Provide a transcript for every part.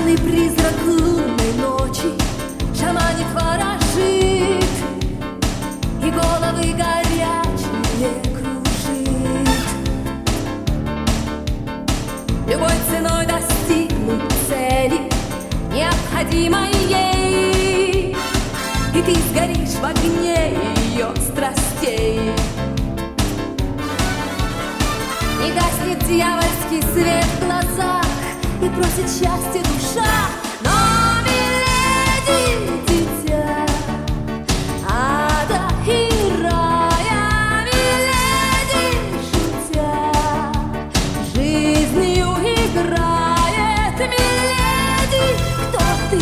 Черный призрак лунной ночи шаманит, ворожит, и головы горячие кружит. Любой ценой достигнуть цели, необходимой ей, и ты сгоришь в огне ее страстей. Не гаснет дьявольский свет в глазах, и просит счастья душа. Но, миледи, дитя ада и рая, миледи, шутя, жизнью играет, миледи, кто ты?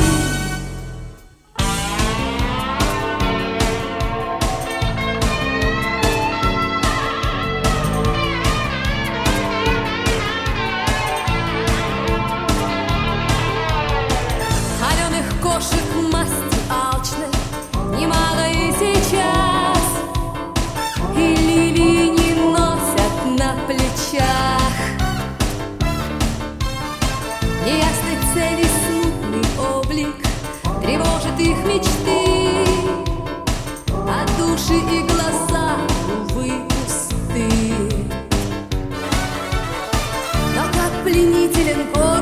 Кошек масти алчной немало и сейчас, и лилии не носят на плечах. Неясной цели смутный облик тревожит их мечты, а души и глаза, увы, пусты. Но как пленителен город